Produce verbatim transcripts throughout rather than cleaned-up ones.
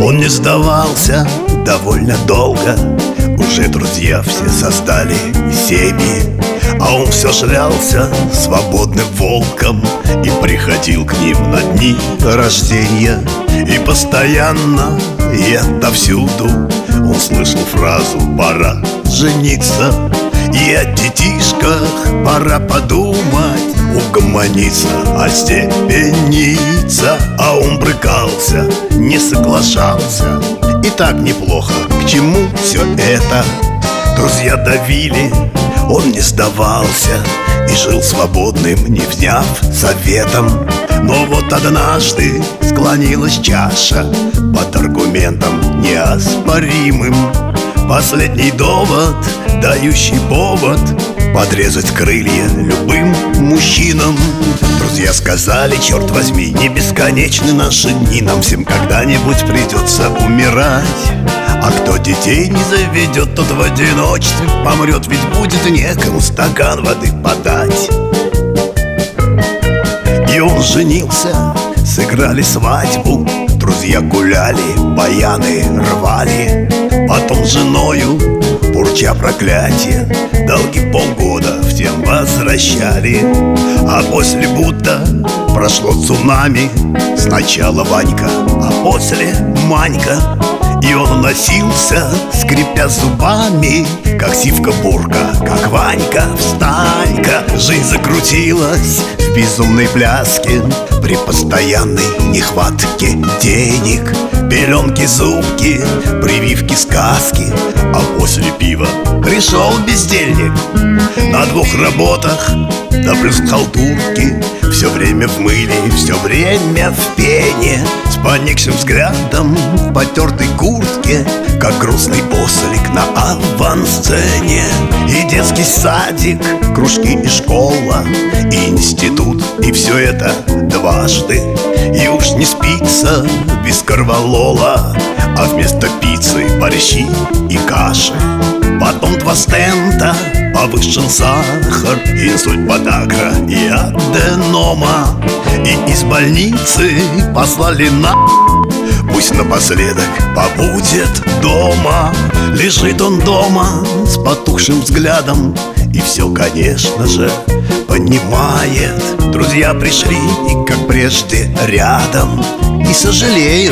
Он не сдавался довольно долго. Уже друзья все создали семьи, а он все шлялся свободным волком и приходил к ним на дни рождения. И постоянно, и отовсюду он слышал фразу «пора жениться». И о детишках пора подумать, угомониться, остепениться. А он брыкался, не соглашался. И так неплохо, к чему все это? Друзья давили, он не сдавался и жил свободным, не вняв советом. Но вот однажды склонилась чаша под аргументом неоспоримым. Последний довод, дающий повод подрезать крылья любым мужчинам. Друзья сказали: черт возьми, не бесконечны наши дни, нам всем когда-нибудь придется умирать. А кто детей не заведет, тот в одиночестве помрет, ведь будет некому стакан воды подать. И он женился, сыграли свадьбу, друзья гуляли, баяны рвали. Потом с женою, бурча проклятие, долги полгода в тем возвращали. А после будто прошло цунами. Сначала Ванька, а после Манька. И он носился, скрипя зубами, как сивка-бурка, как Ванька, встань-ка. Жизнь закрутилась в безумной пляске при постоянной нехватке денег. Пеленки, зубки, прививки, сказки. А после пива пришел бездельник. На двух работах, да плюс халтурки. Все время в мыле, все время в пене. С поникшим взглядом в потертой куртке, как грустный ослик на авансцене. И детский садик, кружки и школа, и институт, и все это дважды. И уж не спится без корвалола, а вместо пиццы борщи и каши. Потом два стента, повышен сахар, инсульт, подагра и аденома. И из больницы послали на... Пусть напоследок побудет дома. Лежит он дома с потухшим взглядом и все, конечно же, понимает. Друзья пришли и, как прежде, рядом, и сожалеют,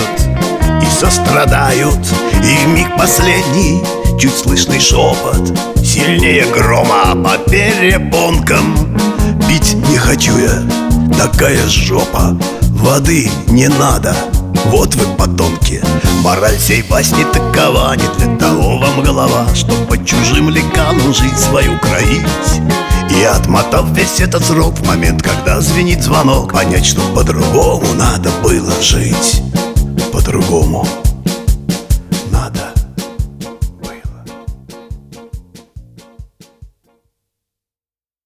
и сострадают. И в миг последний чуть слышный шепот сильнее грома по перепонкам. Пить не хочу я, такая жопа, воды не надо. Вот вы, подонки, мораль сей басни такова. Не для того вам голова, чтоб по чужим лекалам жизнь свою кроить. И отмотав весь этот срок, в момент, когда звенит звонок, понять, что по-другому надо было жить, по-другому.